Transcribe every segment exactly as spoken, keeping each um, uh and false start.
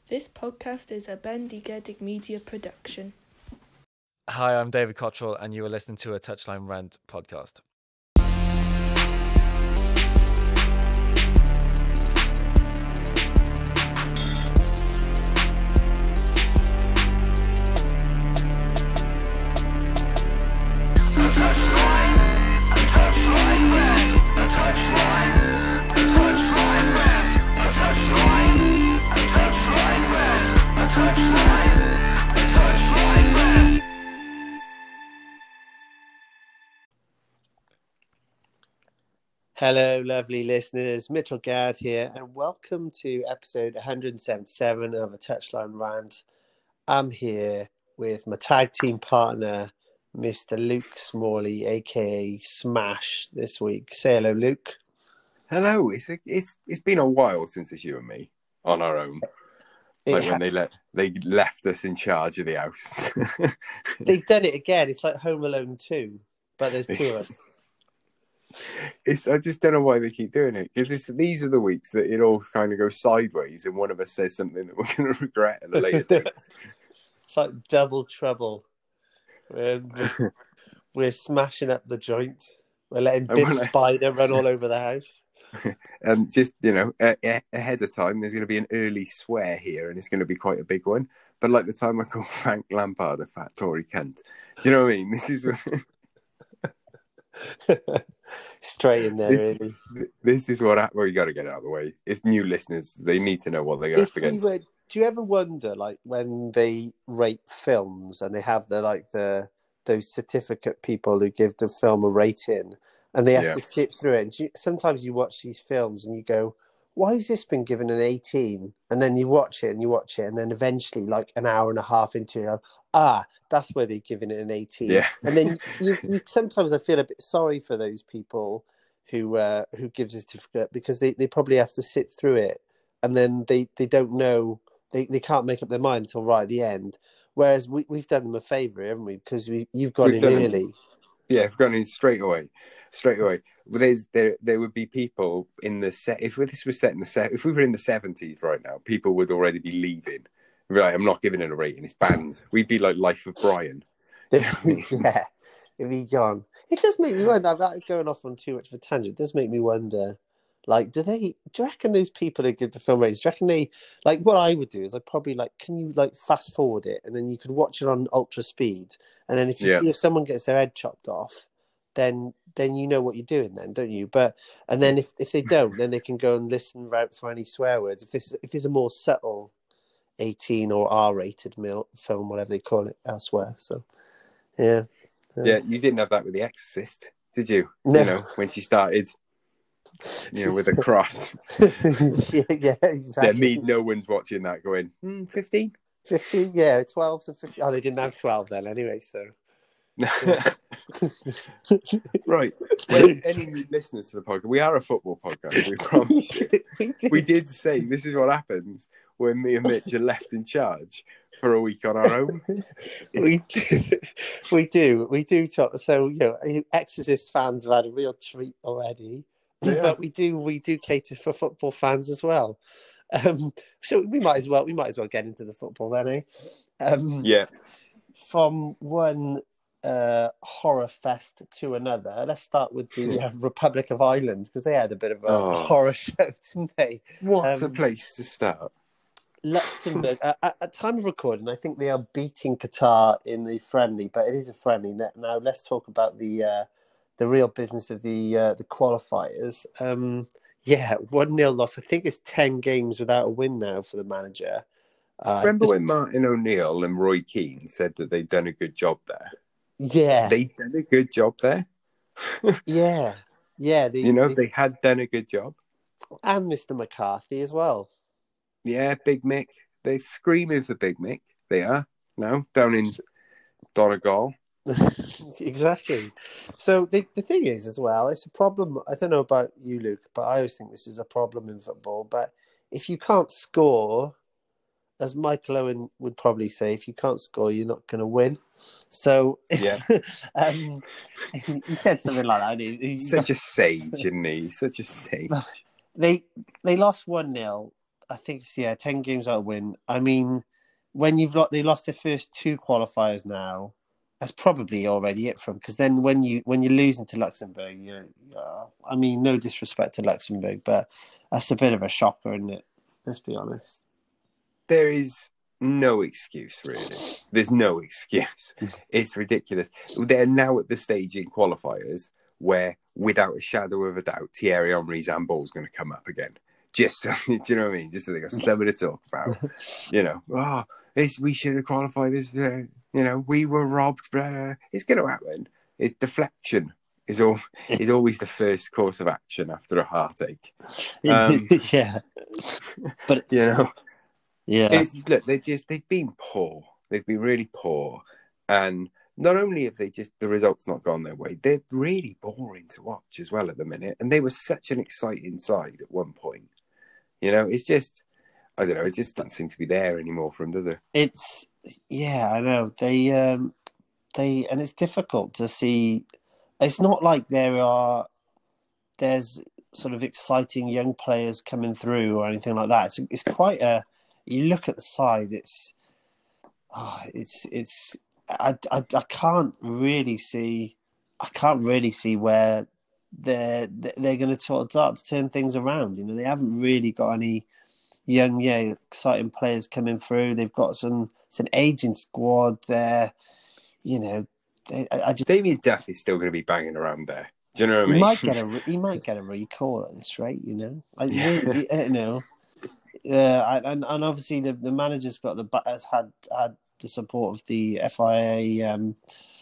This podcast is a Bendigedig Media production. Hi, I'm David Cottrell, and you are listening to a Touchline Rant podcast. Hello, lovely listeners. Mitchell Gad here, and welcome to episode one seventy-seven of A Touchline Rant. I'm here with my tag team partner, Mister Luke Smalley, aka Smash, this week. Say hello, Luke. Hello. It's a, it's it's been a while since it's you and me on our own. Like It when ha- they let they left us in charge of the house. They've done it again. It's like Home Alone two, but there's two of us. It's I just don't know why they keep doing it, because these are the weeks that it all kind of goes sideways and one of us says something that we're going to regret at a later date. It's like double trouble. We're, we're, we're smashing up the joint. We're letting And Biff when I- Spider run all over the house. And just, you know, a- a- ahead of time, there's going to be an early swear here, and it's going to be quite a big one. But like the time I call Frank Lampard a fat Tory cunt. Do you know what I mean? This is Straight in there, This- really. this is what hap- well, you got to get it out of the way. It's new listeners; they need to know what they're If up we against. were, do you ever wonder, like, when they rate films and they have the like the those certificate people who give the film a rating, and they have Yeah. to sit through it? And do you, sometimes you watch these films and you go, "Why has this been given an eighteen?" And then you watch it and you watch it, and then eventually, like an hour and a half into it, you go, ah, that's where they've given it an eighteen. Yeah. And then you, you sometimes I feel a bit sorry for those people who uh, who gives a certificate, because they, they probably have to sit through it, and then they, they don't know, they, they can't make up their mind until right at the end. Whereas we, we've done them a favour, haven't we? Because we, you've gone We've in done them. early. Yeah, I've gone in straight away, straight away. Well, there's there there would be people in the set. If this was set in the set, if we were in the seventies right now, people would already be leaving. We'd be like, I'm not giving it a rating. It's banned. We'd be like Life of Brian. Yeah, if he gone. It does make me wonder, I'm not going off on too much of a tangent, it does make me wonder, like, do they, do you reckon those people who give the film ratings, do you reckon they, like, what I would do is I'd probably, like, can you, like, fast forward it, and then you could watch it on ultra speed, and then if you Yeah. see if someone gets their head chopped off, then then you know what you're doing then, don't you? But, and then if, if they don't, then they can go and listen out for any swear words. If it's, if it's a more subtle eighteen or R-rated mil- film, whatever they call it elsewhere, so, yeah. Yeah, you didn't have that with The Exorcist, did you? No. You know, when she started, you know, with a cross. yeah, yeah, Yeah, exactly. me, no one's watching that going, hmm, fifteen? fifteen, yeah, twelve to fifteen. Oh, they didn't have twelve then anyway, so. Right. Well, any new listeners to the podcast, we are a football podcast, we promise you. we do. We did say this is what happens when me and Mitch are left in charge for a week on our own. We do. We do. We do talk. So, you know, Exorcist fans have had a real treat already. Yeah. But we do we do cater for football fans as well. Um, so we might as well we might as well get into the football then, eh? Um, Yeah. From one uh, horror fest to another, let's start with the uh, Republic of Ireland, because they had a bit of a Oh. horror show, didn't they? What's Um, a place to start? Luxembourg, uh, at, at time of recording, I think they are beating Qatar in the friendly, but it is a friendly. Now let's talk about the uh, the real business of the uh, the qualifiers. Um, yeah, one nil loss. I think it's ten games without a win now for the manager. Uh, Remember when Martin O'Neill and Roy Keane said that they'd done a good job there? yeah, They'd done a good job there. yeah, yeah. They, You know, they- they had done a good job. and Mister McCarthy as well. Yeah, Big Mick. They're screaming for Big Mick. They are now down in Donegal. Exactly. So the the thing is, as well, it's a problem. I don't know about you, Luke, but I always think this is a problem in football. But if you can't score, as Michael Owen would probably say, if you can't score, you're not going to win. So Yeah. um, he said something like that. He, he, He's such a sage, isn't he? He's such a sage. they they lost one nil. I think it's, yeah, ten games out of win. I mean, when you've got they lost their first two qualifiers now, that's probably already it from because then when you when you're losing to Luxembourg, you uh, I mean, no disrespect to Luxembourg, but that's a bit of a shocker, isn't it? Let's be honest. There is no excuse, really. There's no excuse. It's ridiculous. They're now at the stage in qualifiers where, without a shadow of a doubt, Thierry Henry's handball's going to come up again. Just so, do you know what I mean? Just so they got something to talk about. You know, oh, this, we should have qualified this. Uh, you know, we were robbed. Blah. It's going to happen. It's deflection. Is all is always the first course of action after a heartache. Um, yeah, but you know, yeah. It's, look, they just they've been poor. They've been really poor, and not only have they just the results not gone their way, they're really boring to watch as well at the minute. And they were such an exciting side at one point. You know, it's just I don't know. It just doesn't seem to be there anymore for them, does it? It's yeah, I know they um, they and it's difficult to see. It's not like there are there's sort of exciting young players coming through or anything like that. It's it's quite a. You look at the side. It's oh, it's it's. I, I, I can't really see. I can't really see where they're they're going to sort of start to turn things around. You know, they haven't really got any young, yeah, exciting players coming through. They've got some. It's an aging squad there. You know. I, I just, Damien Duff is still going to be banging around there. Do you know what I he mean? might get a he might get a recall at this rate, you know. I Yeah. really, you know, uh, and and obviously the, the manager's got the has had had the support of the F I A um,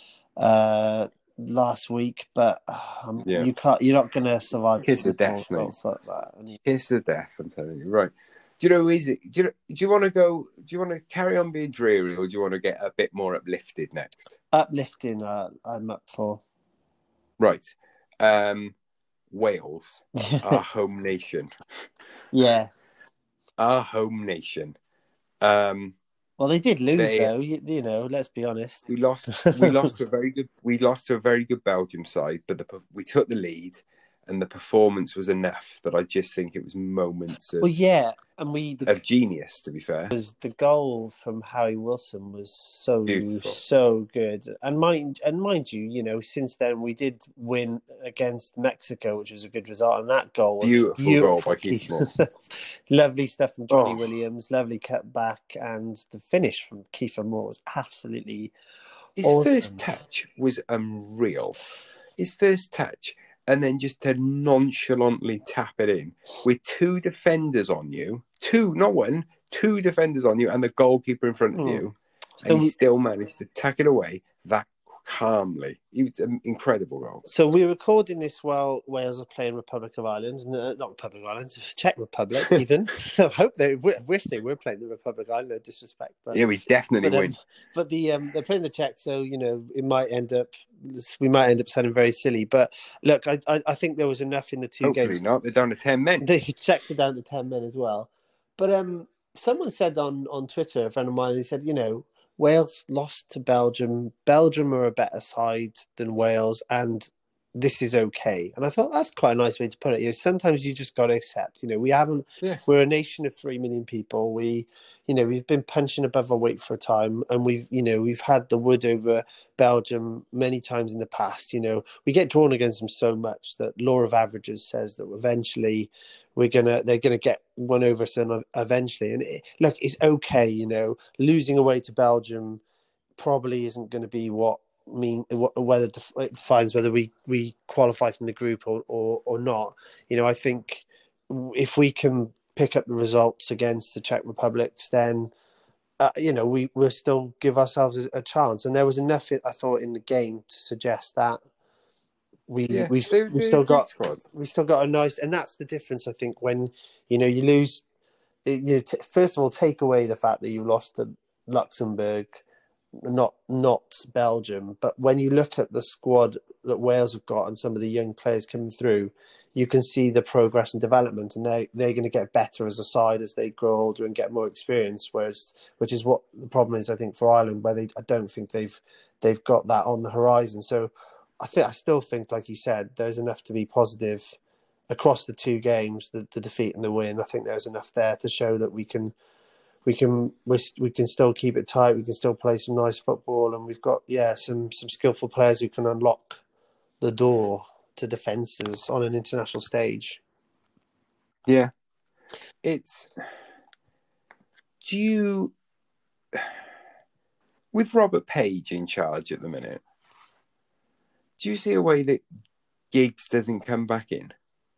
uh, last week, but um, Yeah. you can't. You're not going to survive Kiss of death, mate. results like that. And you- Kiss of death, I'm telling you. Right. Do you know, is it? Do you, do you want to go? Do you want to carry on being dreary, or do you want to get a bit more uplifted next? Uplifting, uh, I'm up for. Right. Um, Wales, our home nation. Yeah. Our home nation. Um, Well, they did lose They- though. You, you know, let's be honest. we lost. We lost to a very good. We lost to a very good Belgium side, but the, we took the lead, and the performance was enough that I just think it was moments of, Well, yeah, and we the of genius. To be fair, was the goal from Harry Wilson was so Beautiful. so good, and mind and mind you, you know, since then we did win against Mexico, which was a good result, and that goal, was Beautiful goal by Keith Moore. lovely stuff from Johnny Oh. Williams, lovely cut back, and the finish from Kiefer Moore was absolutely his awesome. first touch was unreal. His first touch, and then just to nonchalantly tap it in with two defenders on you, two, not one, two defenders on you, and the goalkeeper in front of Hmm. you, So and he we- still managed to tuck it away that calmly. It was an incredible goal. So we're recording this while Wales are playing Republic of Ireland, no, not Republic of Ireland, Czech Republic. Even I hope they I wish they were playing the Republic of Ireland. No disrespect, but Yeah, we definitely but, um, win. but the um, they're playing the Czech, so you know it might end up we might end up sounding very silly. But look, I I, I think there was enough in the two Hopefully games. not. They're down to ten men. The Czechs are down to ten men as well. But um, someone said on on Twitter, a friend of mine, he said, you know, Wales lost to Belgium. Belgium are a better side than Wales, and this is okay. And I thought that's quite a nice way to put it. You know, sometimes you just got to accept. You know, we haven't. Yeah. We're a nation of three million people. We, you know, we've been punching above our weight for a time, and we've, you know, we've had the wood over Belgium many times in the past. You know, we get drawn against them so much that law of averages says that eventually we're gonna they're gonna get one over us eventually. And it, look, it's okay. You know, losing away to Belgium probably isn't going to be what mean whether it defines whether we, we qualify from the group or, or or not. You know, I think if we can pick up the results against the Czech Republics, then uh, you know we will still give ourselves a, a chance. And there was enough, I thought, in the game to suggest that we Yeah, we've they- we they're still a great got squad. we still got a nice, and that's the difference. I think when you know you lose, you know, t- first of all, take away the fact that you lost to Luxembourg, not not Belgium. But when you look at the squad that Wales have got and some of the young players coming through, you can see the progress and development, and they they're going to get better as a side as they grow older and get more experience. Whereas, which is what the problem is, I think, for Ireland, where they I don't think they've they've got that on the horizon. So, I think I still think, like you said, there's enough to be positive across the two games, the, the defeat and the win, I think there's enough there to show that we can we can we, we can still keep it tight. We can still play some nice football, and we've got yeah some some skillful players who can unlock the door to defences on an international stage. Yeah, it's. Do you, with Robert Page in charge at the minute, do you see a way that Giggs doesn't come back in?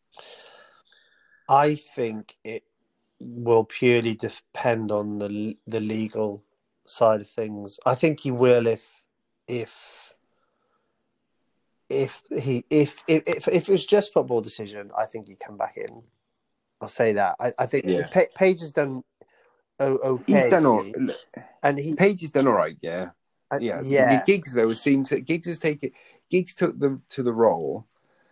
I think it will purely depend on the the legal side of things. I think he will if if if he if if if, if it was just football decision. I think he'd come back in. I'll say that. I, I think Yeah. Pa- Page has done o- okay. He's done all, really. and he Page has done all right. Yeah, uh, yeah. yeah. Giggs though, it seems that Giggs has taken Giggs took them to the role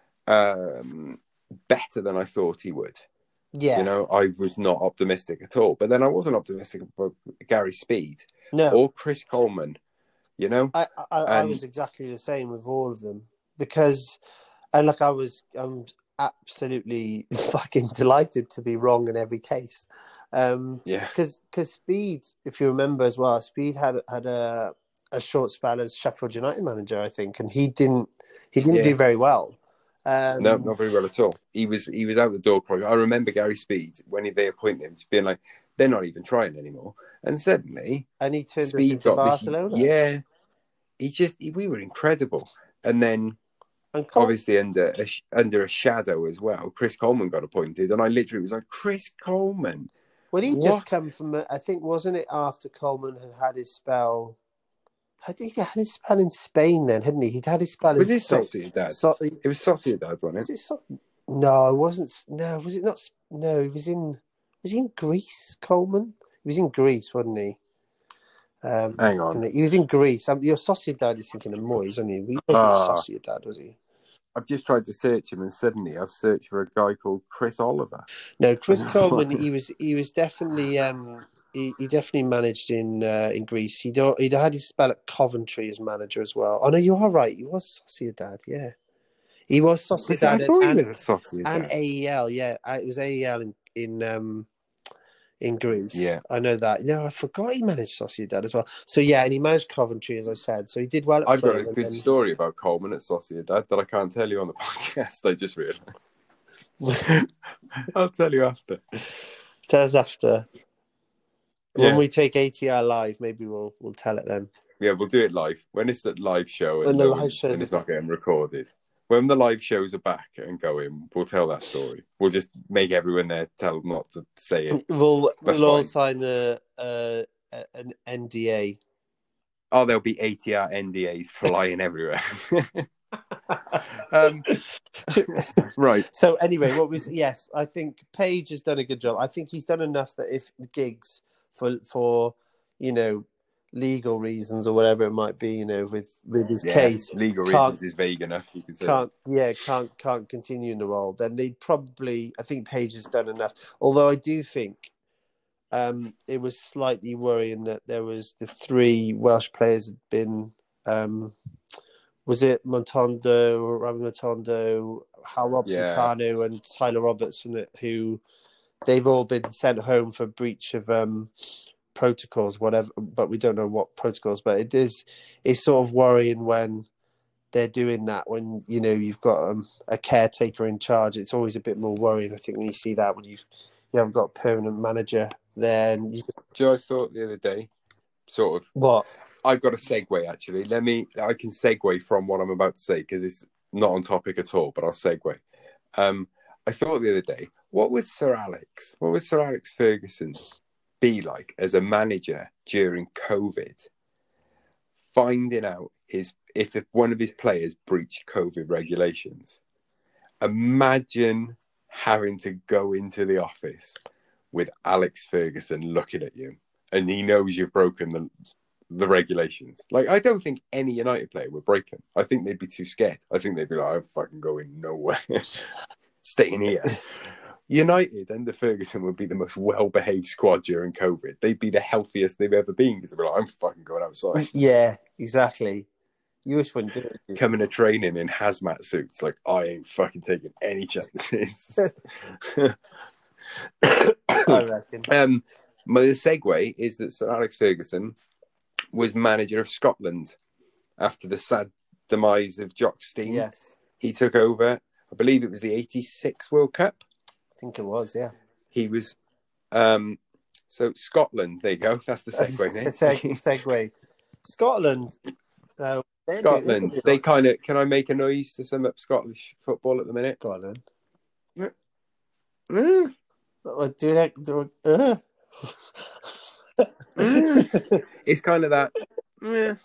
um, better than I thought he would. Yeah. You know, I was not optimistic at all. But then I wasn't optimistic about Gary Speed No. or Chris Coleman, you know? I, I, I And- was exactly the same with all of them because, and like I was, I'm absolutely fucking delighted to be wrong in every case. Um, Yeah. because because Speed, if you remember as well, Speed had had a a short spell as Sheffield United manager, I think, and he didn't he didn't Yeah. do very well. Um, No, not very well at all. He was he was out the door. Quite. I remember Gary Speed, when they appointed him, just being like, they're not even trying anymore. And suddenly, and he turned us Speed into got Barcelona. the... Yeah. He just... He, we were incredible. And then, and Col- obviously, under a, sh- under a shadow as well, Chris Coleman got appointed. And I literally was like, Chris Coleman? well, he what? just come from, a- I think, wasn't it after Coleman had had his spell? I think he had his spell in Spain then, hadn't he? He'd had his spell Was in it Spain. Sociedad? So, It was Sociedad, wasn't was it? it so- no, it wasn't. No, was it not? No, he was in. Was he in Greece, Coleman? He was in Greece, wasn't he? Um, Hang on. He was in Greece. Um, your Sociedad is thinking of Moyes, isn't he? He wasn't Ah. Sociedad, was he? I've just tried to search him, and suddenly I've searched for a guy called Chris Oliver. No, Chris Coleman. He was. He was definitely. Um, he, he definitely managed in uh, in Greece. He'd he'd had his spell at Coventry as manager as well. Oh no, you are right. He was Sociedad. Yeah, he was Was it- Sociedad I thought and, he was at Sociedad. and A E L. Yeah, Uh, it was A E L in in um, in Greece. Yeah. I know that. No, I forgot he managed Sociedad as well. So yeah, and he managed Coventry, as I said. So he did well at I've got Fulham, a and good then- story about Coleman at Sociedad that I can't tell you on the podcast. I just realised. I'll tell you after. Tell us after. Yeah. When we take A T R live, maybe we'll we'll tell it then. Yeah, we'll do it live. When it's a live show and, When the no live one- shows and it's are not getting recorded. When the live shows are back and going, we'll tell that story. We'll just make everyone there tell them not to say it. We'll That's we'll all fine. sign a, a, a an N D A. Oh, there'll be A T R N D As flying everywhere. um, right. So anyway, what was yes? I think Page has done a good job. I think he's done enough that if Giggs for for you know legal reasons or whatever it might be, you know, with with his Yeah, case, legal can't- reasons is vague enough. You can say. can't yeah can't can't continue in the role, then they'd probably. I think Page has done enough. Although I do think um, it was slightly worrying that there was the three Welsh players had been. Um, was it Montondo, Rami Montondo, Hal Robson Yeah. Kanu, and Tyler Robertson, who they've all been sent home for breach of um, protocols, whatever. But we don't know what protocols. But it is it's sort of worrying when they're doing that. When you know you've got um, a caretaker in charge, it's always a bit more worrying. I think when you see that when you you haven't got a permanent manager, then you, Do you know, I thought the other day, sort of. what? I've got a segue actually. Let me. I can segue from what I'm about to say because it's not on topic at all. But I'll segue. Um, I thought the other day, what would Sir Alex, what would Sir Alex Ferguson be like as a manager during COVID, finding out his if one of his players breached COVID regulations? Imagine having to go into the office with Alex Ferguson looking at you, and he knows you've broken the. the regulations. Like, I don't think any United player would break them. I think they'd be too scared. I think they'd be like, I'm fucking going nowhere. Staying here. United under Ferguson would be the most well-behaved squad during COVID. They'd be the healthiest they've ever been because they'd be like, I'm fucking going outside. Yeah, exactly. You wish wouldn't do it. do you? coming to training in hazmat suits. Like, I ain't fucking taking any chances. I reckon. um, my the segue is that Sir Alex Ferguson was manager of Scotland after the sad demise of Jock Stein. Yes, He took over, I believe it was the eighty-six World Cup. I think it was. Yeah. He was, um, so Scotland, there you go. That's the segue, mate. Seg- segue. Scotland. Uh, they're doing- Scotland, they're they doing kind of, can I make a noise to sum up Scottish football at the minute? all right. Go on then. Mm. Uh, Do that. Do, uh. It's kind of that, eh,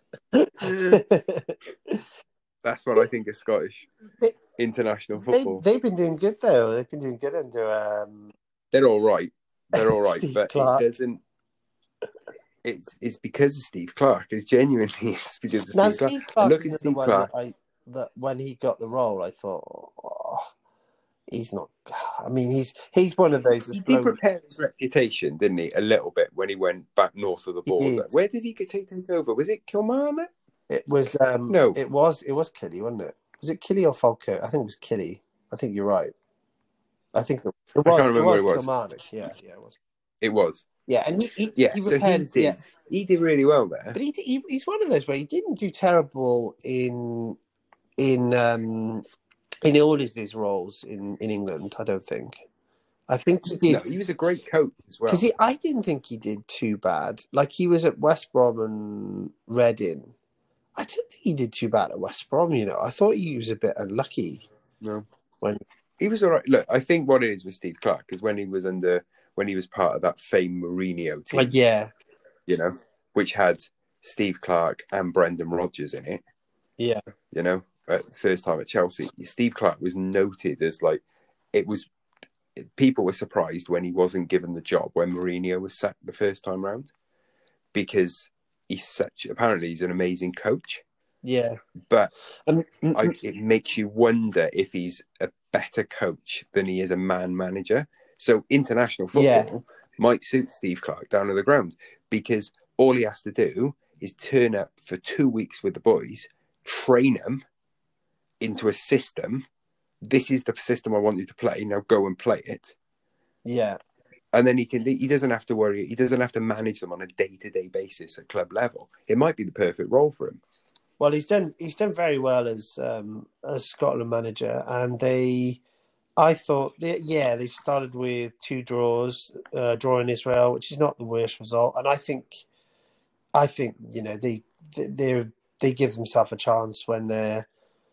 eh. That's what I think of Scottish They- international they, football. they've been doing good though. They've been doing good under. Um, They're all right. They're all right, Steve but Clarke. it doesn't. It's it's because of Steve Clarke. It's genuinely it's because of now, Steve Clarke. Steve I Clarke look is at another Steve one Clarke. that I that when he got the role, I thought, oh, he's not. I mean, he's he's one of those. He that's did blown- prepare his reputation, didn't he? A little bit when he went back north of the He border. did. Where did he get take, take over? Was it Kilmarnock? It was. Um, No. it was. It was Killy, wasn't it? Was it Killy or Falkirk? I think it was Killy. I think you're right. I think it, it was. can't remember it was who it was. Kilmarnock. Yeah, yeah, it was. It was. Yeah, and he he, Yeah. he so repaired. he did. Yeah, He did really well there. but he, he he's one of those where he didn't do terrible in in um in all of his roles in, in England. I don't think. I think he did. No, he was a great coach as well. Because I didn't think he did too bad. Like, he was at West Brom and Reading. I don't think he did too bad at West Brom, you know. I thought he was a bit unlucky. No. When- He was all right. Look, I think what it is with Steve Clarke is when he was under, when he was part of that famed Mourinho team, Like, yeah. you know, which had Steve Clarke and Brendan Rodgers in it, Yeah. you know, at the first time at Chelsea. Steve Clarke was noted as like, it was, people were surprised when he wasn't given the job when Mourinho was sacked the first time round, because he's such, apparently he's an amazing coach, Yeah. but Um, I, it makes you wonder if he's a better coach than he is a man manager. So international football Yeah. might suit Steve Clarke down to the ground, because all he has to do is turn up for two weeks with the boys, train them into a system. This is the system I want you to play. Now go and play it. yeah. And then he can. He doesn't have to worry. He doesn't have to manage them on a day-to-day basis at club level. It might be the perfect role for him. Well, he's done he's done very well as um, as Scotland manager, and they, I thought, they, yeah, they've started with two draws, uh, draw in Israel, which is not the worst result, and I think, I think you know they they they give themselves a chance when they're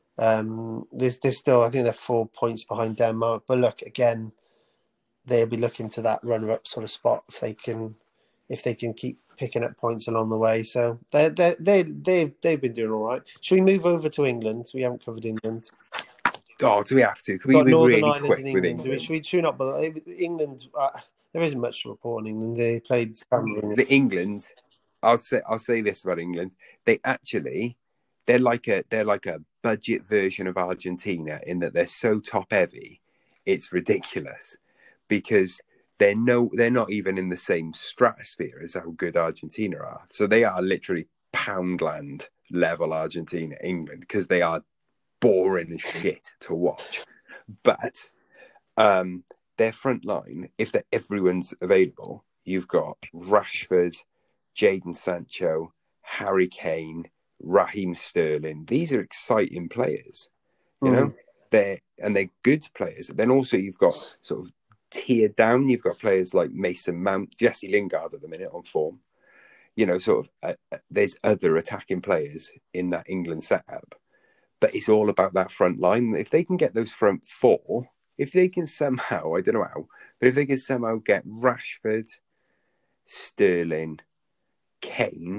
um, there's there's still I think they're four points behind Denmark, but look again, they'll be looking to that runner-up sort of spot if they can if they can keep picking up points along the way. So they they they they've they've been doing all right. Should we move over to England? We haven't covered England. Oh, do we have to? Can we Got be Northern really Ireland quick and with England. Do we, England? should we should we not? But England, uh, there isn't much to report on England. They played Cameroon. The England, I'll say I'll say this about England. They actually they're like a they're like a budget version of Argentina in that they're so top heavy, it's ridiculous, because they're no they're not even in the same stratosphere as how good Argentina are. So they are literally Poundland level Argentina, England, because they are boring as shit to watch. But um, their front line, if they're, everyone's available, you've got Rashford, Jadon Sancho, Harry Kane, Raheem Sterling. These are exciting players, you know. They're and they're good players. Then also you've got sort of tiered down. You've got players like Mason Mount, Jesse Lingard at the minute on form. You know, sort of uh, there's other attacking players in that England setup, but it's all about that front line. If they can get those front four, if they can somehow, I don't know how, but if they can somehow get Rashford, Sterling, Kane,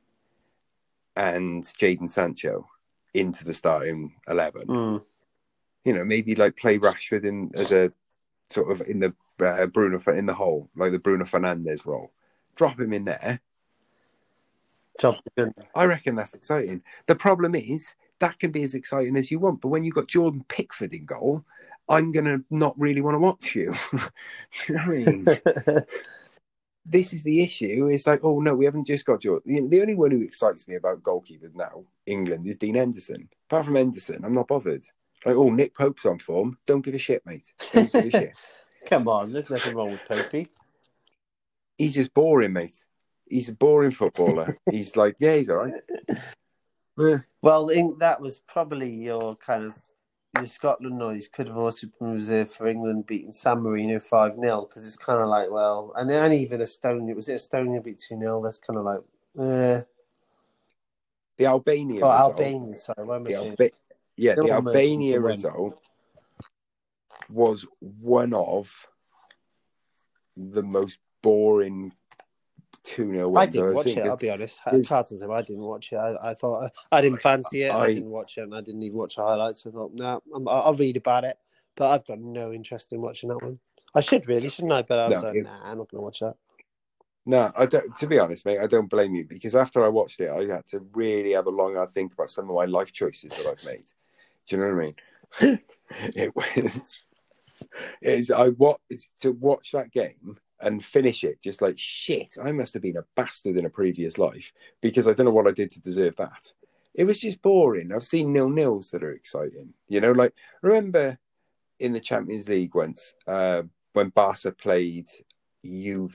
and Jadon Sancho into the starting eleven, Mm. you know, maybe like play Rashford in as a sort of in the uh, Bruno in the hole, like the Bruno Fernandes role. Drop him in there. Job's good. I reckon that's exciting. The problem is that can be as exciting as you want, but when you've got Jordan Pickford in goal, I'm gonna not really want to watch you. Do you know what I mean? this is the issue. It's like, oh no, we haven't just got your. The, the only one who excites me about goalkeepers now, England, is Dean Henderson. Apart from Henderson, I'm not bothered. Like, oh, Nick Pope's on form. Don't give a shit, mate. Don't give a shit. Come on, there's nothing wrong with Popey. He's just boring, mate. He's a boring footballer. He's like, yeah, he's all right. Yeah. Well, in, that was probably your kind of your Scotland noise could have also been reserved for England beating San Marino five nil because it's kind of like, well, and then even Estonia, was it Estonia beat two nil? That's kind of like, eh. The Albania Oh, result, Albania, sorry. What am I the saying? Alba- yeah, Still the managed Albania to win. result was one of the most boring two nil I wins didn't I've watch seen. it, I'll 'cause be honest. there's- Carlton's I didn't watch it. I, I thought I, I didn't fancy it. I, I- didn't watch it, and I didn't even watch the highlights. I thought, no, I'm, I'll read about it, but I've got no interest in watching that one. I should really, shouldn't I? But I was No, like, it- nah, I'm not going to watch that. No, I don't. To be honest, mate, I don't blame you because after I watched it, I had to really have a long hard think about some of my life choices that I've made. Do you know what I mean? It was. Is I what to watch that game and finish it just like shit. I must have been a bastard in a previous life because I don't know what I did to deserve that. It was just boring. I've seen nil nils that are exciting. You know, like remember in the Champions League once uh, when Barca played Juve.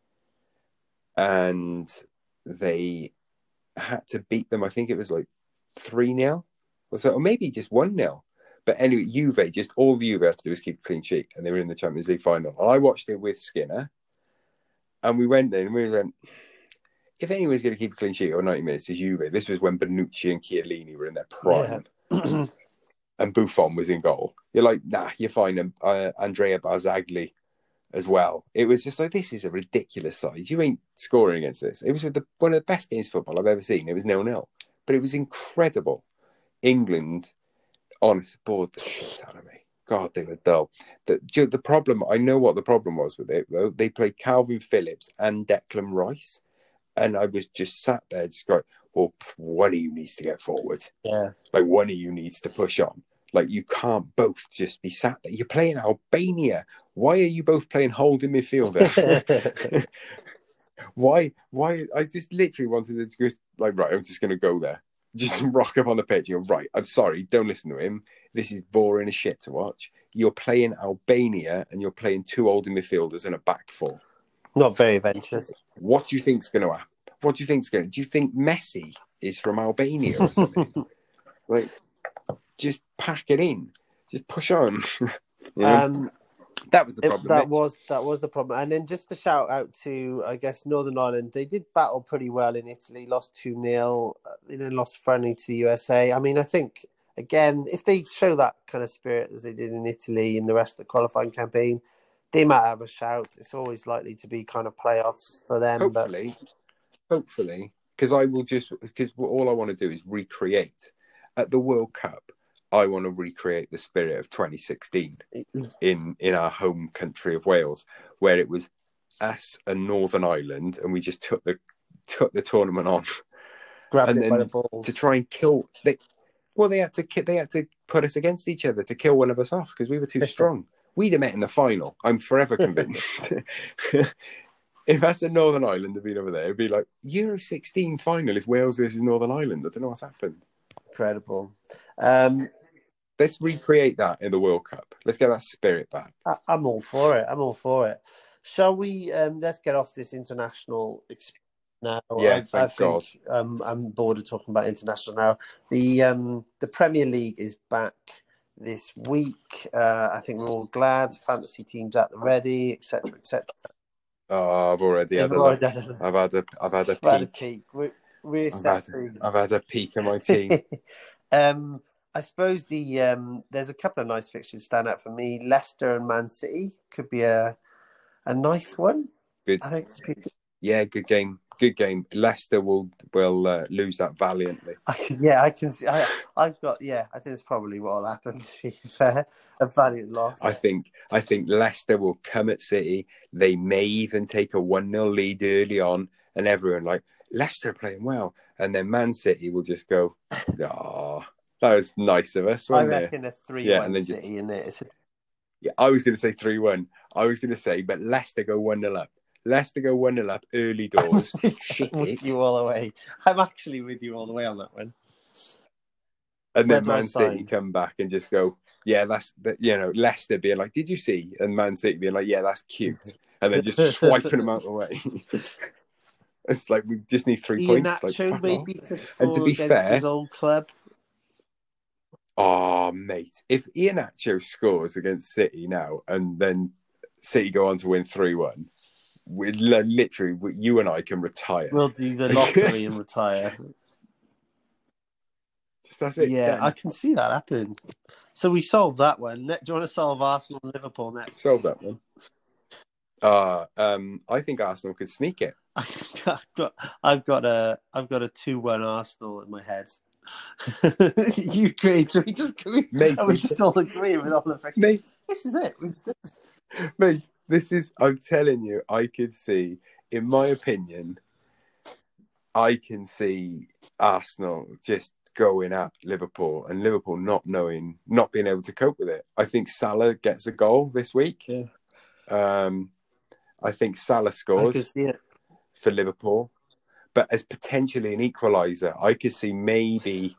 And they had to beat them. I think it was like three nil or so, or maybe just one nil. But anyway, Juve, just all the Juve had to do was keep a clean sheet, and they were in the Champions League final. And I watched it with Skinner, and we went there, and we went, if anyone's going to keep a clean sheet or ninety minutes, it's Juve. This was when Bonucci and Chiellini were in their prime, Yeah. and Buffon was in goal. You're like, nah, you're fine. And uh, Andrea Barzagli as well. It was just like, this is a ridiculous side. You ain't scoring against this. It was the, one of the best games of football I've ever seen. It was nil nil, but it was incredible. England, honest, bored the shit out of me. God, they were dull. The, the problem, I know what the problem was with it, though. They played Calvin Phillips and Declan Rice, and I was just sat there just going, well, one of you needs to get forward. Yeah. Like, one of you needs to push on. Like, you can't both just be sat there. You're playing Albania. Why are you both playing holding midfielder? why? Why? I just literally wanted to just, like, right, I'm just going to go there. Just rock up on the pitch. You're right. I'm sorry. Don't listen to him. This is boring as shit to watch. You're playing Albania and you're playing two holding midfielders and a back four. Not very adventurous. What do you think's going to happen? What do you think's going to Do you think Messi is from Albania or something? Like, just pack it in. Just push on. You know? Um, that was the it- problem. that mate. was that was the problem. And then just a shout out to, I guess, Northern Ireland. They did battle pretty well in Italy. Lost two nil. They then lost friendly to the U S A. I mean, I think again, if they show that kind of spirit as they did in Italy in the rest of the qualifying campaign, they might have a shout. It's always likely to be kind of playoffs for them. Hopefully, hopefully, because I will just because all I want to do is recreate at the World Cup. I want to recreate the spirit of twenty sixteen But in in our home country of Wales, where it was us and Northern Ireland, and we just took the took the tournament on grabbed and it by the then balls. to try and kill. They, well, they had to ki- they had to put us against each other to kill one of us off because we were too strong. We'd have met in the final. I'm forever convinced. If us and Northern Ireland had been over there, it'd be like Euro sixteen final is Wales versus Northern Ireland. I don't know what's happened. Incredible. Um, Let's recreate that in the World Cup. Let's get that spirit back. I, I'm all for it. I'm all for it. Shall we? Um, let's get off this international experience now. Yeah, I, I thank God. think um, I'm bored of talking about international now. The um, the Premier League is back this week. Uh, I think we're all glad. Fantasy teams at the ready, et cetera, et cetera. Oh, I've already had a We've look. already had a- I've had a, I've had a we've had a peek. peek. We're, we're I've set had, for I've had a peek of my team. um, I suppose the um, there's a couple of nice fixtures stand out for me. Leicester and Man City could be a a nice one. Good. I think. people- Yeah, good game. Good game. Leicester will will uh, lose that valiantly. I can, yeah, I can see. I, I've got. Yeah, I think it's probably what will happen. To be fair, a valiant loss. I think I think Leicester will come at City. They may even take a one nil lead early on, and everyone like Leicester are playing well, and then Man City will just go, "Ah, that was nice of us." I Wasn't it? reckon a three Yeah, one and then just- City in it. It's a, Yeah, I was going to say three one. I was going to say, but Leicester go one nil up. Leicester go one nil up early doors. Shit I'm with it. you all the way. I'm actually with you all the way on that one. And Where then do I Man City sign? come back and just go, yeah, that's, that. You know, Leicester being like, did you see? And Man City being like, yeah, that's cute. And then just swiping them out the way. It's like, we just need three Ian points. Like, Nacho fuck maybe off. to And to score be against fair, his old club. oh, mate, if Ian Nacho scores against City now and then City go on to win three one, we literally, we, you and I can retire. We'll do the lottery and retire. Just that's it. Yeah, done. I can see that happening. So we solved that one. Ne- Do you want to solve Arsenal and Liverpool next? Solve that one. Uh, um, I think Arsenal could sneak it. I've got, I've got a, I've got a two-one Arsenal in my head. You agree? So we just agree, Mate, and we just all agree with all the facts. Mate, This is it. We- mate, this is, I'm telling you, I could see, in my opinion, I can see Arsenal just going at Liverpool and Liverpool not knowing, not being able to cope with it. I think Salah gets a goal this week. Yeah. Um, I think Salah I scores can see it. for Liverpool, but as potentially an equaliser, I could see maybe,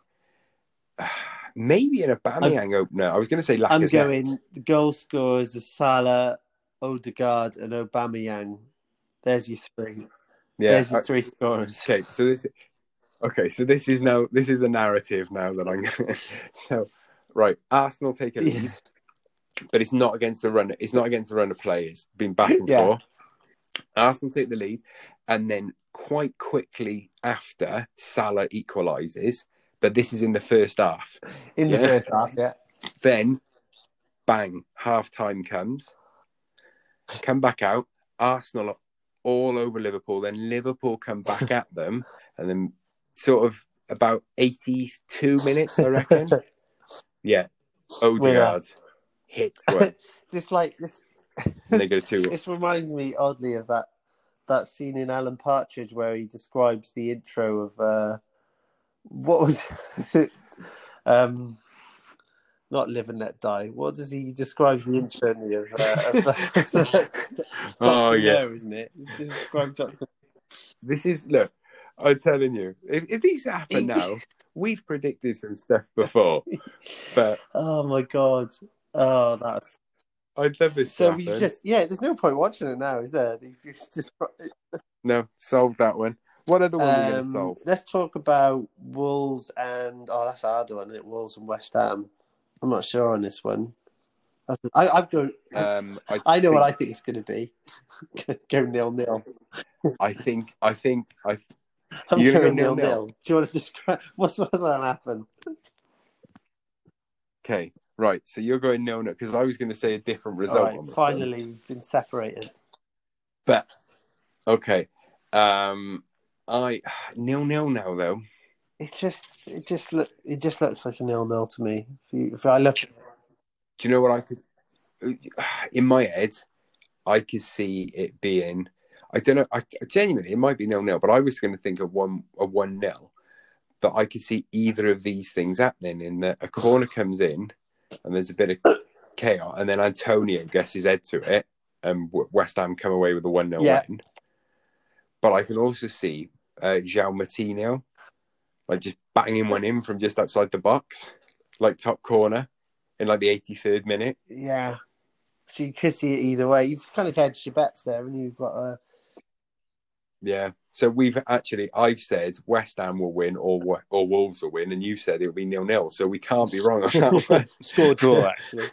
maybe an Aubameyang opener. I was going to say Lacazette. I'm going. The goal scorers are Salah, Odegaard, and Aubameyang. There's your three. Yeah. There's your I- three scorers. okay. So this. Okay. So this is now. This is the narrative now that I'm going. So, right. Arsenal take a lead, Yeah. but it's not against the run. It's not against the run of play. It's been back and Yeah. forth. Arsenal take the lead, and then quite quickly after Salah equalises, but this is in the first half. In the Yeah. first half, yeah. Then, bang, half time comes. Come back out. Arsenal are all over Liverpool. Then Liverpool come back at them. And then, sort of about eighty-two minutes, I reckon. Yeah. Odegaard hits one. This like this. And they go to two. This reminds me oddly of that that scene in Alan Partridge where he describes the intro of uh, what was it? um, not Live and Let Die. What does he describe the intro of? Uh, of the, Oh, Doctor yeah. No, isn't it? It's described Doctor This is, look, I'm telling you, if, if these happen now, we've predicted some stuff before. But Oh my god! Oh, that's I'd love this so. to We happen. just yeah. There's no point watching it now, is there? It's just, No, solve that one. What other one are we going to um, solve? let's talk about Wolves and oh, that's a hard one, isn't it? Wolves and West Ham. I'm not sure on this one. I, I've got. Um, I, I know think, what I think it's going to be. Go nil nil. I think. I think. I. I'm You're gonna going go nil nil-nil? nil. Do you want to describe what's what's going to happen? Okay, right. So you're going no, no, because I was going to say a different All result. right, on this finally, one. we've been separated. But okay. Um, I nil nil now though. It just, it just look, it just looks like a nil nil to me. If, you, if I look, Do you know what I could? In my head, I could see it being. I don't know. I genuinely, it might be nil nil, but I was going to think of one a one nil. But I could see either of these things happening. In that a corner comes in, and there's a bit of chaos, and then Antonio gets his head to it, and West Ham come away with a one nil Yeah. win. But I can also see uh, João Martinho, like just banging one in from just outside the box, like top corner, in like the eighty-third minute. yeah. So you could see it either way. You've kind of hedged your bets there, and you've got a. Yeah. So we've actually, I've said West Ham will win or or Wolves will win, and you said it'll be nil nil. So we can't be wrong on that one. Score draw, actually.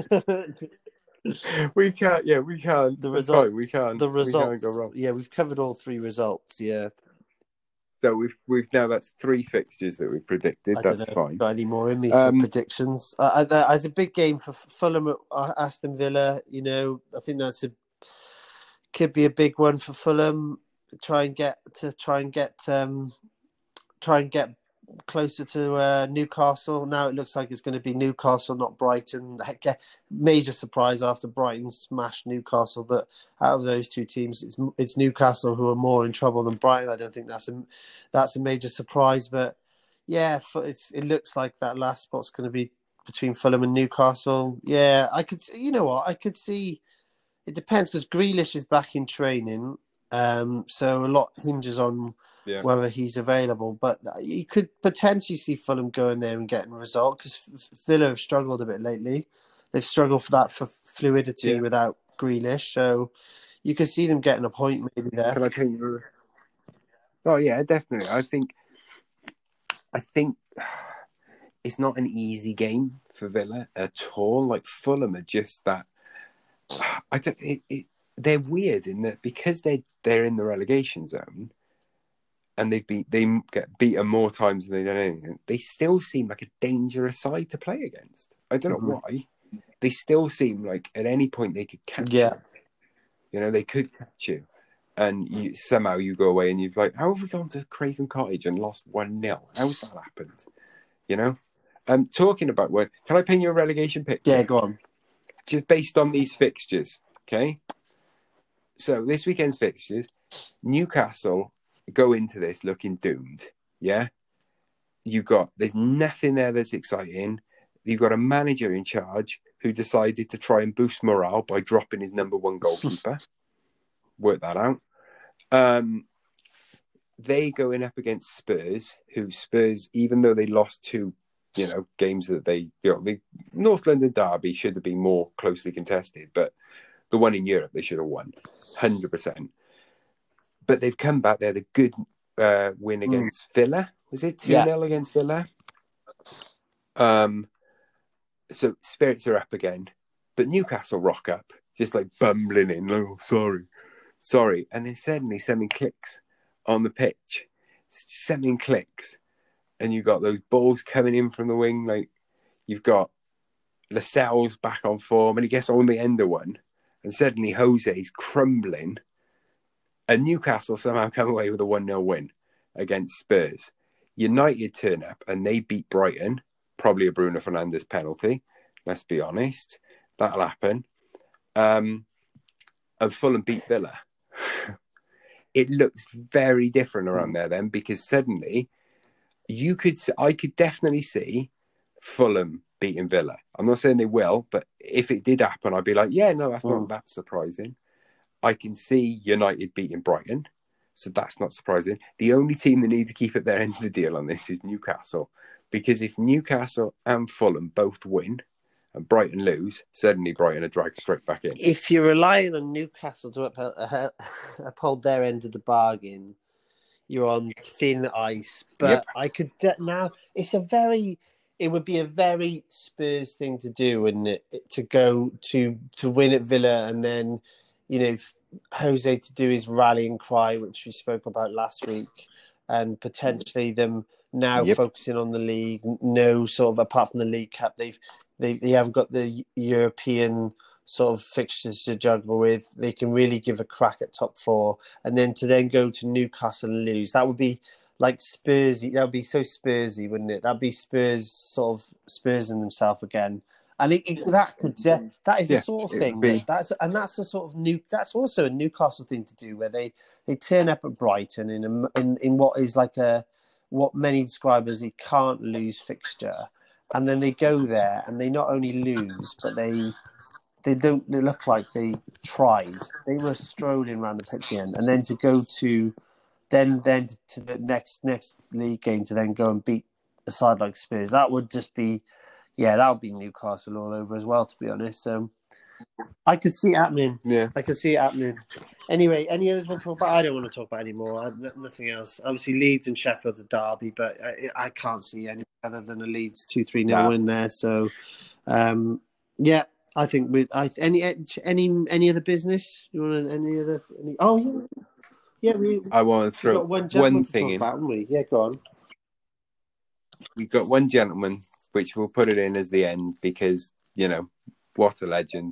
We can't. Yeah, we can't. The That's result- fine, we can't. The We results. can't go wrong. Yeah, we've covered all three results. Yeah. So we've we've now that's three fixtures that we've predicted. I don't That's know if fine. I've got any more in me Um, for predictions. Uh, uh, as a big game for Fulham at uh, Aston Villa, you know, I think that's a could be a big one for Fulham. Try and get to try and get um, try and get closer to uh, Newcastle. Now it looks like it's going to be Newcastle, not Brighton. Heck, major surprise after Brighton smashed Newcastle. That out of those two teams, it's it's Newcastle who are more in trouble than Brighton. I don't think that's a that's a major surprise, but yeah, it's it looks like that last spot's going to be between Fulham and Newcastle. Yeah, I could. You know what? I could see. it depends because Grealish is back in training, um, so a lot hinges on Yeah. whether he's available. But you could potentially see Fulham going there and getting a result because Villa have struggled a bit lately. They've struggled for that for fluidity Yeah. without Grealish, so you could see them getting a point maybe there. Can I tell you? Oh yeah, definitely. I think. I think it's not an easy game for Villa at all. Like Fulham are just that. I don't. It, it, they're weird in that because they they're in the relegation zone, and they've been they get beaten more times than they've done anything. They still seem like a dangerous side to play against. I don't Mhm. know why. They still seem like at any point they could catch Yeah. you. You know, they could catch you, and you, somehow you go away and you've like, how have we gone to Craven Cottage and lost one nil? How's that happened? You know. Um, talking about what, can I paint you a relegation picture? Yeah, go on. Just based on these fixtures, okay? So this weekend's fixtures, Newcastle go into this looking doomed, yeah? You got, there's nothing there that's exciting. You've got a manager in charge who decided to try and boost morale by dropping his number one goalkeeper. Work that out. Um, they going up against Spurs, who Spurs, even though they lost two, you know, games that they, you know, the North London derby should have been more closely contested, but the one in Europe they should have won, one hundred percent. But they've come back. They had a good uh, win against mm. Villa. Was it two nil yeah. against Villa? Um, so spirits are up again, but Newcastle rock up, just like bumbling in. Oh, sorry, sorry, and then suddenly something clicks on the pitch. Something clicks. And you've got those balls coming in from the wing. Like you've got Lascelles back on form, and he gets on the end of one, and suddenly Jose's crumbling. And Newcastle somehow come away with a one nil win against Spurs. United turn up and they beat Brighton, probably a Bruno Fernandes penalty. Let's be honest, that'll happen. Um, and Fulham beat Villa. It looks very different around there then, because suddenly. You could, I could definitely see Fulham beating Villa. I'm not saying they will, but if it did happen, I'd be like, yeah, no, that's not mm. that surprising. I can see United beating Brighton, so that's not surprising. The only team that need to keep at their end of the deal on this is Newcastle, because if Newcastle and Fulham both win and Brighton lose, suddenly Brighton are dragged straight back in. If you're relying on Newcastle to uphold, uh, uphold their end of the bargain, you're on thin ice, but yep. I could de- now. It's a very, it would be a very Spurs thing to do, wouldn't it? To go to to win at Villa, and then, you know, Jose to do his rallying cry, which we spoke about last week, and potentially them now yep. focusing on the league. No, sort of apart from the League Cup, they've they they haven't got the European sort of fixtures to juggle with. They can really give a crack at top four, and then to then go to Newcastle and lose, that would be like Spursy. That would be so Spursy, wouldn't it? That'd be Spurs sort of Spursing themselves again. And it, it, that could that is yeah, the sort of thing that, that's and that's the sort of new. That's also a Newcastle thing to do, where they, they turn up at Brighton in a, in in what is like a what many describe as a can't lose fixture, and then they go there and they not only lose, but they. They don't they look like they tried. They were strolling around the pitch end, and then to go to, then then to the next next league game to then go and beat a side like Spurs. That would just be, yeah, that would be Newcastle all over as well. To be honest, so I could see it happening. Yeah, I could see it happening. Anyway, any others want to talk about? I don't want to talk about anymore. I, nothing else. Obviously, Leeds and Sheffield's a derby, but I, I can't see any other than a Leeds two three nil win there. So, um, yeah. I think with I any any any other business you want to, any other any, oh yeah yeah we I want to throw one, one thing in. About, haven't we? Yeah, go on. We've got one gentleman, which we'll put it in as the end because you know what a legend.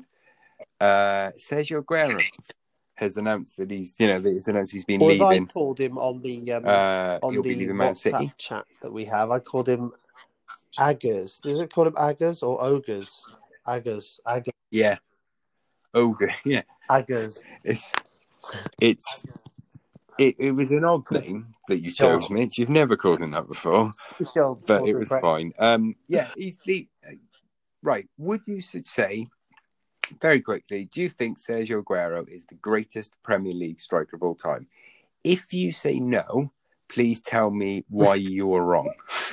Uh, Sergio Aguero has announced that he's you know that he's announced he's been or leaving. As I called him on the um, uh, on the leaving Man WhatsApp City chat that we have. I called him Aggers. Does it call him Aggers or Ogres? Aggers, Aggers. Yeah, ogre. Yeah, Aggers. It's it's it. It was an odd name that you chose, Mitch. You've never called him that before, but it was fine. Um, yeah, he's the right. Would you say very quickly, do you think Sergio Aguero is the greatest Premier League striker of all time? If you say no, please tell me why you were wrong.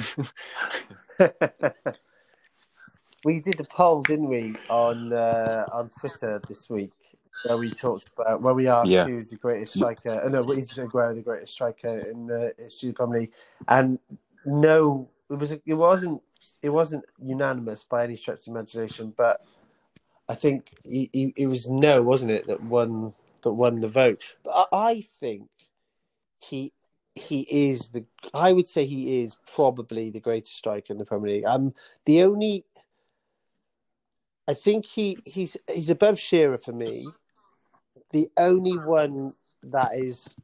We did the poll, didn't we, on uh, on Twitter this week, where we talked about where we asked Yeah. who's the greatest striker. Oh, no, is Aguero the greatest striker in the history of the Premier League? And no, it was it wasn't it wasn't unanimous by any stretch of the imagination, but I think he, he, it was no, wasn't it, that won that won the vote. But I, I think he he is the. I would say he is probably the greatest striker in the Premier League. Um, the only. I think he, he's he's above Shearer for me. The only one that is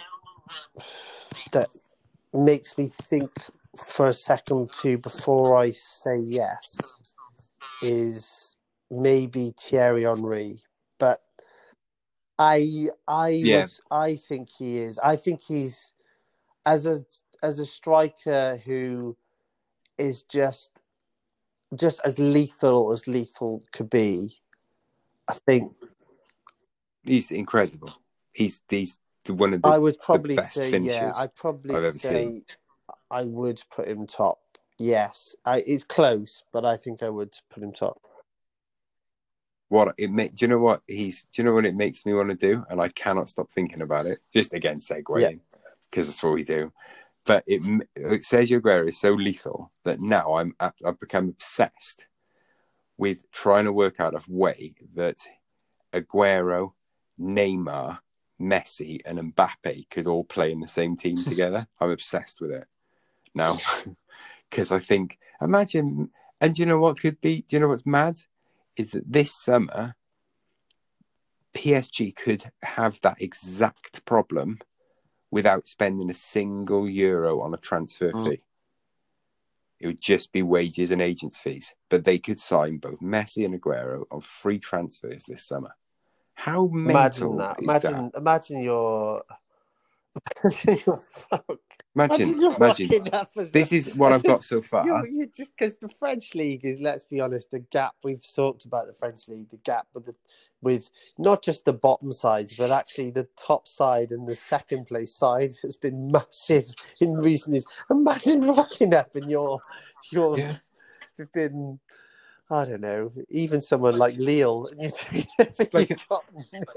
that makes me think for a second too before I say yes is maybe Thierry Henry. But I I Yeah. would, I think he is. I think he's as a as a striker who is just. just as lethal as lethal could be, I think He's incredible. He's he's the, one of the, I would the probably best say, finishers yeah, I'd I've probably ever say seen. I would put him top. Yes, I, it's close, but I think I would put him top. What it make? Do you know what he's? Do you know what it makes me want to do? And I cannot stop thinking about it. Just again segueing because that's what we do. But it, it Sergio Aguero is so lethal that now I'm I've become obsessed with trying to work out a way that Aguero, Neymar, Messi, and Mbappe could all play in the same team together. I'm obsessed with it now because I think imagine. And do you know what could be? Do you know what's mad? Is that this summer P S G could have that exact problem without spending a single euro on a transfer Mm. fee. It would just be wages and agents' fees. But they could sign both Messi and Aguero on free transfers this summer. How mental Imagine that. is Imagine, that? imagine your. Imagine your fuck. Imagine, you're imagine. rocking up as This a- is what I've got so far. You, you just because the French league is, let's be honest, the gap we've talked about the French league, the gap with the with not just the bottom sides, but actually the top side and the second place sides has been massive in recent years. Imagine rocking up and you're you're Yeah. you've been. I don't know, even someone like Lille, and you Like you've got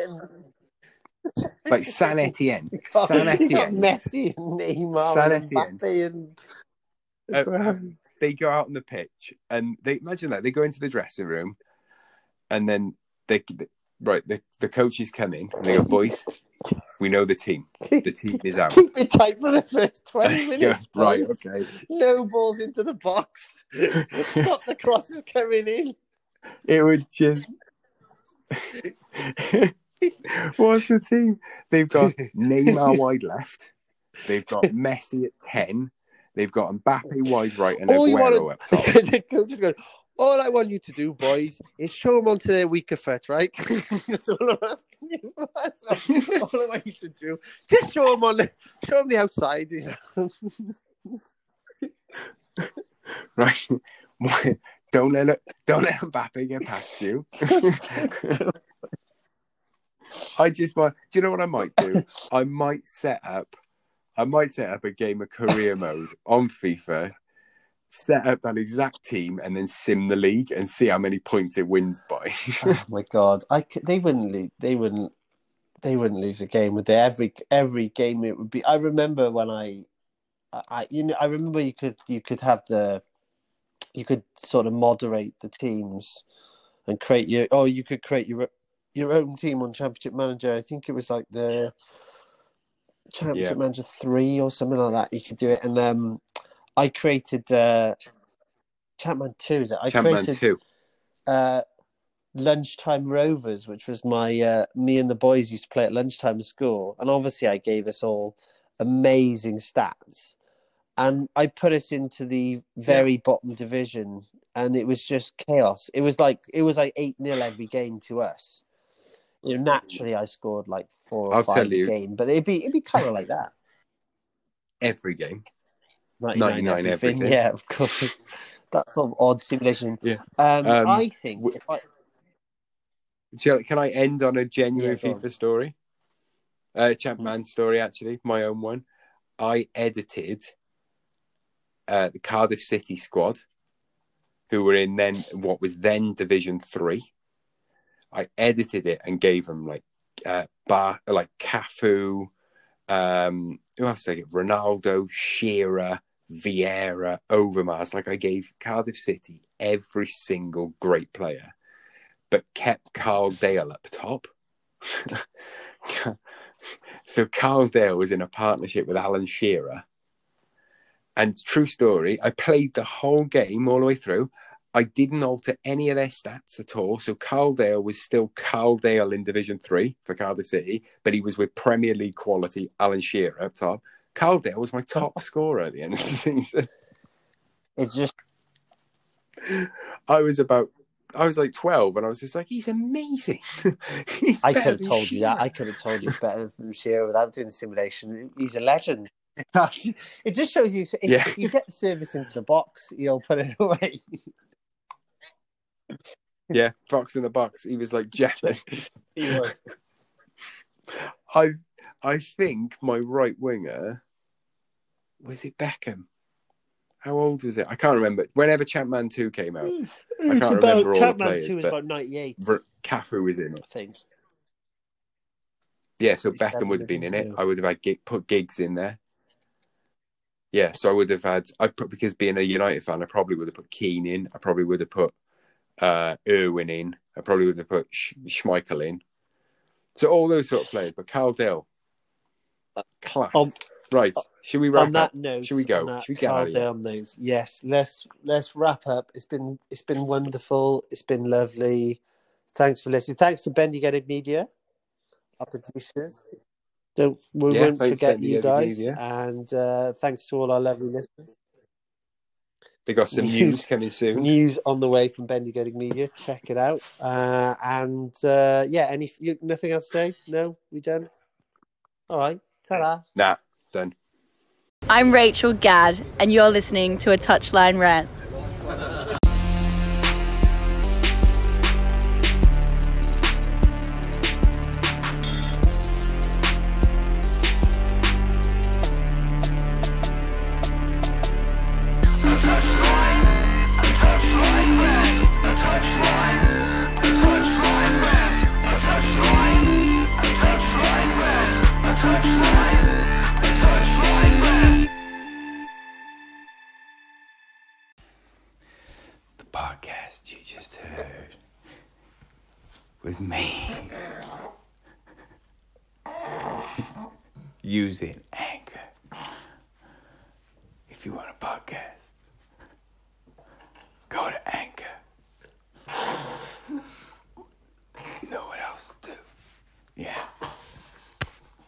Like Saint Etienne. you got, Saint you got Etienne. Messi and Neymar Saint and Etienne. Mbappe and Uh, uh, they go out on the pitch and they imagine that they go into the dressing room and then they, they right the, the coaches come in and they go, boys, we know the team. The team is out. Keep it tight for the first twenty minutes, Yeah, right, boys. okay. No balls into the box. Stop the crosses coming in. It would just. What's the team? They've got Neymar wide left. They've got Messi at ten. They've got Mbappe wide right and All you Aguero want up top. to just go. All I want you to do, boys, is show them onto their weaker foot, right? That's all I'm asking you. That's all, all I want you to do. Just show them on the, show them the outside. You know? Right. Don't let it, don't let Mbappe get past you. I just want. Do you know what I might do? I might set up. I might set up a game of career mode on FIFA. Set up that exact team and then sim the league and see how many points it wins by. Oh my god! I could, they wouldn't lose. They wouldn't. They wouldn't lose a game, would they? Every every game it would be. I remember when I, I you know I remember you could you could have the, you could sort of moderate the teams, and create your. Oh, you could create your your own team on Championship Manager. I think it was like the Championship Yeah. Manager three or something like that. You could do it, and um, I created uh, Champman two. Is it? I Champman created two. uh, Lunchtime Rovers, which was my uh, me and the boys used to play at lunchtime at school, and obviously I gave us all amazing stats, and I put us into the very Yeah. bottom division, and it was just chaos. It was like it was like eight nil every game to us. You know, naturally I scored like four or I'll five tell a you. game, but it'd be it'd be kind of like that. Every game. ninety-nine, ninety-nine everything. everything. Yeah, of course. That sort of odd simulation. Yeah. Um, Um, I think w- if I Shall- Can I end on a genuine Yeah, go on. FIFA story? Uh, Champman story, actually, my own one. I edited uh, the Cardiff City squad, who were in then what was then Division Three. I edited it and gave them like uh, Bar, like Cafu, um, who else did I get? Ronaldo, Shearer, Vieira, Overmars. Like I gave Cardiff City every single great player, but kept Carl Dale up top. So Carl Dale was in a partnership with Alan Shearer. And true story, I played the whole game all the way through. I didn't alter any of their stats at all. So Carl Dale was still Carl Dale in Division Three for Cardiff City, but he was with Premier League quality Alan Shearer up top. Carl Dale was my top scorer at the end of the season. It's just I was about, I was like twelve, and I was just like, he's amazing. He's I better could have than told you that. Shearer. I could have told you better than Shearer without doing the simulation. He's a legend. It just shows you if, Yeah. if you get the service into the box, you'll put it away. Yeah, Fox in the box. He was like jealous. He was. I I think my right winger, was it Beckham? How old was it? I can't remember. Whenever Champman two came out, I It's can't about remember all the Chapman players, two was but about ninety-eight, R- Cafu was in it. I think. Yeah, so ninety-seven, Beckham would have been in it. yeah. I would have had gig, put Giggs in there. Yeah, so I would have had, I put, because being a United fan, I probably would have put Keane in. I probably would have put uh, Irwin in. I probably would have put Sch- Schmeichel in. So all those sort of players, but Carl Dale, class. Um, right, should we wrap On that up? note, Should we go? on that Should we get out Carl of here? Dale note, yes, let's let's wrap up. It's been it's been wonderful. It's been lovely. Thanks for listening. Thanks to Bendigedig Media, our producers. Don't we Yeah, won't thanks, forget you Bendigedig guys, Media. and uh, thanks to all our lovely listeners. They got some News. news coming soon. News on the way from Bendigedig Media. Check it out. Uh, and uh, yeah, any you, nothing else to say? No, we done. All right, ta-ra. Nah, done. I'm Rachel Gadd, and you're listening to a Touchline Rant. The podcast you just heard was made using